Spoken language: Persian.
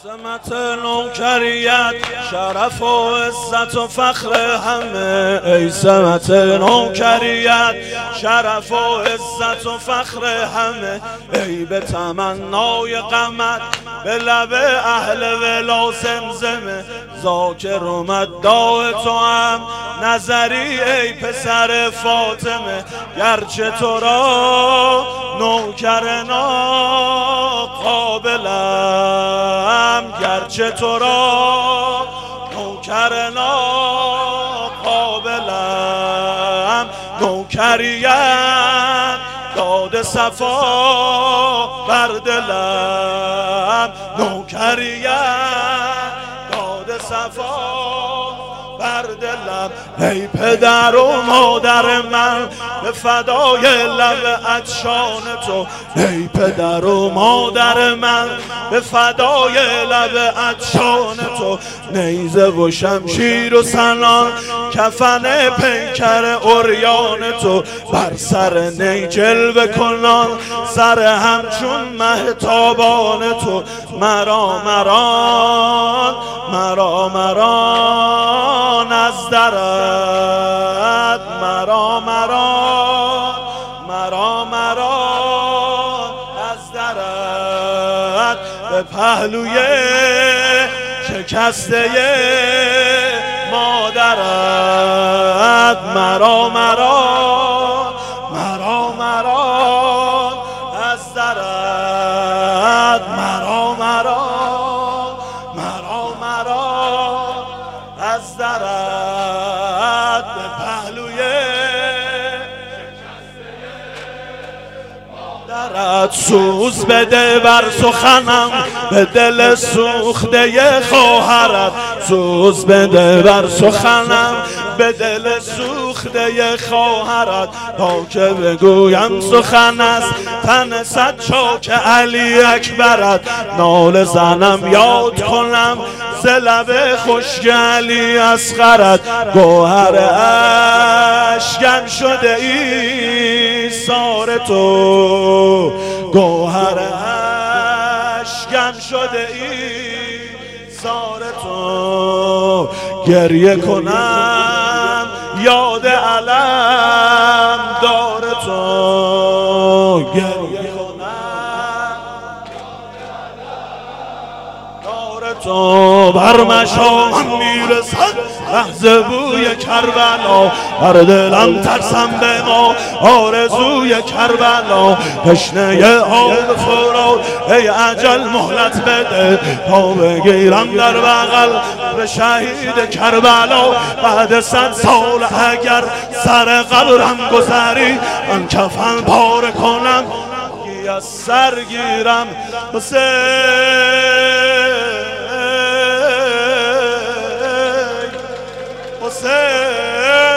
سمت نوکریت شرف و عزت و فخر همه، ای سمت نوکریت شرف و عزت و فخر همه، ای به تمنای غمت به لب اهل ولا زمزمه، ذاکر اومد داع تو هم نظری ای پسر فاطمه، گرچه تو را نوکر ناقابلم، گرچه تو را نوکر ناقابلم، نوکریت داد صفا بر دلم، نوکریت داد صفا بر دلم، ای پدر و مادر من به فدای لب عطشان تو، ای پدر و مادر من به فدای لب عطشان تو، نیزه و شمشیر و سنان کفن پیکر عریان تو، بر سر نی جلوه کنان سر همچون مهتابان تو، مرا از درت، مرا از درت، به پهلوی شکسته مادرت، مرا از درت، مرا از درت، به پهلوی درت، سوز بده بر سخنم به دل سوخته خواهرت، سوز بده بر سخنم به دل سوخته خواهرت، تا که بگویم سخن است تن صد چاک علی اکبرت، نال زنم یاد کنم ز لب خشک علی اصغرت، گوهر اشکم شده ایثار تو، گوهر اشکم شده ایثار تو، گریه کنم یاد علم دار تو، گریه کنم دار تو، بر مشامم میرسد لحظه بوی کربلا، بر دلم ترسم به ما آرزوی کربلا، تشنه آب فرات ای اجل مهلت بده، تا بگیرم در بغل به شهید کربلا، بعد 100 سال اگر سر قبرم گذری، من کفن پاره کنم از سر گیرم حسین